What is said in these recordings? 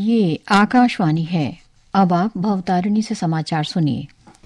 ये आकाशवाणी है। अब आप भवतारिणी से समाचार सुनिए।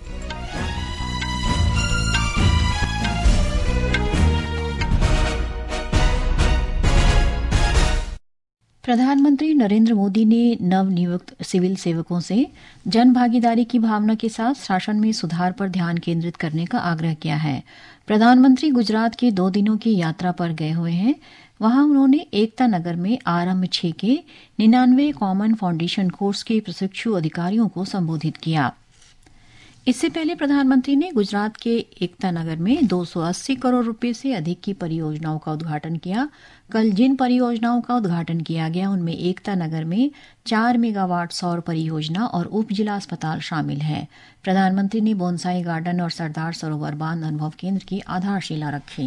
प्रधानमंत्री नरेंद्र मोदी ने नवनियुक्त सिविल सेवकों से जन भागीदारी की भावना के साथ शासन में सुधार पर ध्यान केंद्रित करने का आग्रह किया है। प्रधानमंत्री गुजरात के 2 दिनों की यात्रा पर गए हुए हैं। वहां उन्होंने एकता नगर में आरंभ 6 के 99 कॉमन फाउंडेशन कोर्स के प्रशिक्षु अधिकारियों को संबोधित किया। इससे पहले प्रधानमंत्री ने गुजरात के एकता नगर में 280 करोड़ रुपए से अधिक की परियोजनाओं का उद्घाटन किया। कल जिन परियोजनाओं का उद्घाटन किया गया उनमें एकता नगर में 4 मेगावाट सौर परियोजना और उप जिला अस्पताल शामिल है। प्रधानमंत्री ने बोनसाई गार्डन और सरदार सरोवर बांध अनुभव केंद्र की आधारशिला रखी।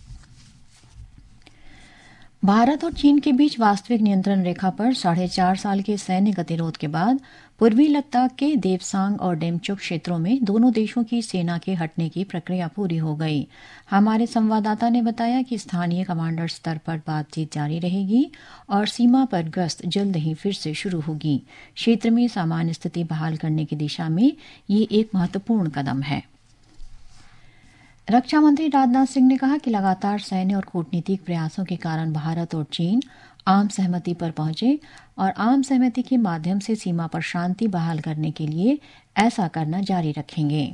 भारत और चीन के बीच वास्तविक नियंत्रण रेखा पर 4.5 साल के सैन्य गतिरोध के बाद पूर्वी लद्दाख के देपसांग और डेमचुक क्षेत्रों में दोनों देशों की सेना के हटने की प्रक्रिया पूरी हो गई। हमारे संवाददाता ने बताया कि स्थानीय कमांडर स्तर पर बातचीत जारी रहेगी और सीमा पर गश्त जल्द ही फिर से शुरू होगी। क्षेत्र में सामान्य स्थिति बहाल करने की दिशा में ये एक महत्वपूर्ण कदम है। रक्षा मंत्री राजनाथ सिंह ने कहा कि लगातार सैन्य और कूटनीतिक प्रयासों के कारण भारत और चीन आम सहमति पर पहुंचे और आम सहमति के माध्यम से सीमा पर शांति बहाल करने के लिए ऐसा करना जारी रखेंगे।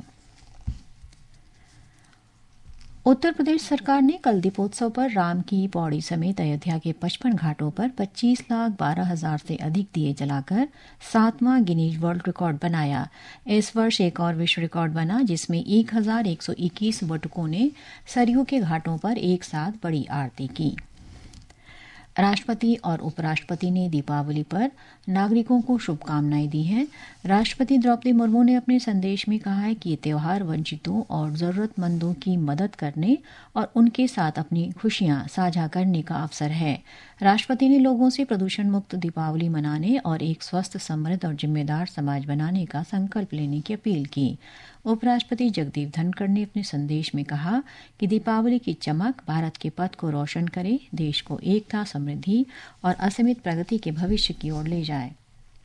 उत्तर प्रदेश सरकार ने कल दीपोत्सव पर राम की पौड़ी समेत अयोध्या के 55 घाटों पर 25,12,000 से अधिक दिए जलाकर 7वां गिनीज वर्ल्ड रिकॉर्ड बनाया। इस वर्ष एक और विश्व रिकॉर्ड बना जिसमें 1,121 बटुकों ने सरयू के घाटों पर एक साथ बड़ी आरती की। राष्ट्रपति और उपराष्ट्रपति ने दीपावली पर नागरिकों को शुभकामनाएं दी हैं। राष्ट्रपति द्रौपदी मुर्मू ने अपने संदेश में कहा है कि ये त्योहार वंचितों और जरूरतमंदों की मदद करने और उनके साथ अपनी खुशियां साझा करने का अवसर है। राष्ट्रपति ने लोगों से प्रदूषण मुक्त दीपावली मनाने और एक स्वस्थ, समृद्ध और जिम्मेदार समाज बनाने का संकल्प लेने की अपील की। उपराष्ट्रपति जगदीप धनखड़ ने अपने संदेश में कहा कि दीपावली की चमक भारत के पथ को रोशन करे, देश को एकता, समृद्धि और असीमित प्रगति के भविष्य की ओर ले जाए।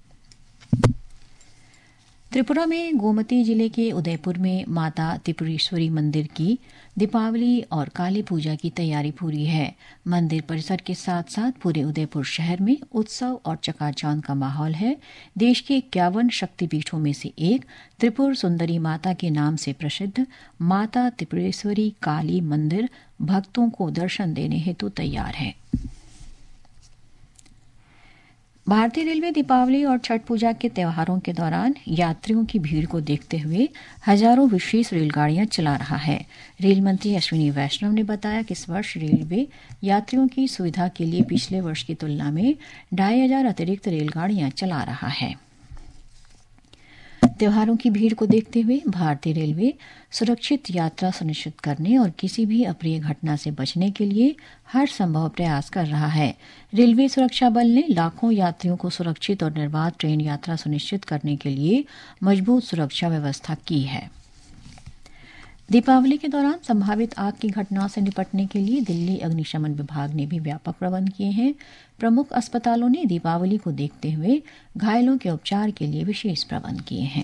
त्रिपुरा में गोमती जिले के उदयपुर में माता त्रिपुरेश्वरी मंदिर की दीपावली और काली पूजा की तैयारी पूरी है। मंदिर परिसर के साथ साथ पूरे उदयपुर शहर में उत्सव और चकाचौंध का माहौल है। देश के 51 शक्तिपीठों में से एक त्रिपुर सुंदरी माता के नाम से प्रसिद्ध माता त्रिपुरेश्वरी काली मंदिर भक्तों को दर्शन देने हेतु तैयार है। भारतीय रेलवे दीपावली और छठ पूजा के त्योहारों के दौरान यात्रियों की भीड़ को देखते हुए हजारों विशेष रेलगाड़ियां चला रहा है। रेल मंत्री अश्विनी वैष्णव ने बताया कि इस वर्ष रेलवे यात्रियों की सुविधा के लिए पिछले वर्ष की तुलना में 2,500 अतिरिक्त रेलगाड़ियां चला रहा है। त्योहारों की भीड़ को देखते हुए भारतीय रेलवे सुरक्षित यात्रा सुनिश्चित करने और किसी भी अप्रिय घटना से बचने के लिए हर संभव प्रयास कर रहा है। रेलवे सुरक्षा बल ने लाखों यात्रियों को सुरक्षित और निर्बाध ट्रेन यात्रा सुनिश्चित करने के लिए मजबूत सुरक्षा व्यवस्था की है। दीपावली के दौरान संभावित आग की घटनाओं से निपटने के लिए दिल्ली अग्निशमन विभाग ने भी व्यापक प्रबंध किए हैं। प्रमुख अस्पतालों ने दीपावली को देखते हुए घायलों के उपचार के लिए विशेष प्रबंध किए हैं।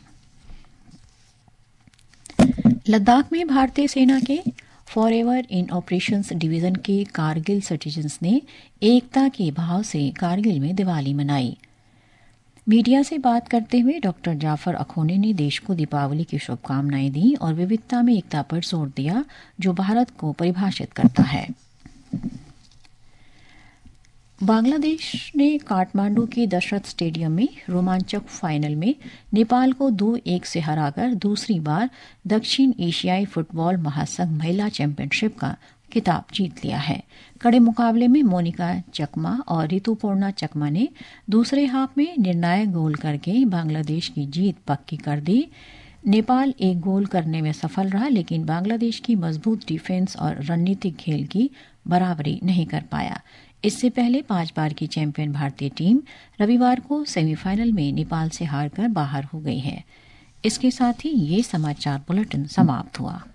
लद्दाख में भारतीय सेना के फॉरएवर इन ऑपरेशंस डिवीजन के कारगिल सिटीजन्स ने एकता के भाव से कारगिल में दिवाली मनाई। मीडिया से बात करते हुए डॉक्टर जाफर अखोने ने देश को दीपावली की शुभकामनाएं दी और विविधता में एकता पर जोर दिया जो भारत को परिभाषित करता है। बांग्लादेश ने काठमांडू के दशरथ स्टेडियम में रोमांचक फाइनल में नेपाल को 2-1 से हराकर दूसरी बार दक्षिण एशियाई फुटबॉल महासंघ महिला चैंपियनशिप का खिताब जीत लिया है। कड़े मुकाबले में मोनिका चकमा और ऋतुपर्णा चकमा ने दूसरे हाफ में निर्णायक गोल करके बांग्लादेश की जीत पक्की कर दी। नेपाल एक गोल करने में सफल रहा लेकिन बांग्लादेश की मजबूत डिफेंस और रणनीतिक खेल की बराबरी नहीं कर पाया। इससे पहले 5 बार की चैंपियन भारतीय टीम रविवार को सेमीफाइनल में नेपाल से हारकर बाहर हो गई है। इसके साथ ही ये समाचार बुलेटिन समाप्त हुआ।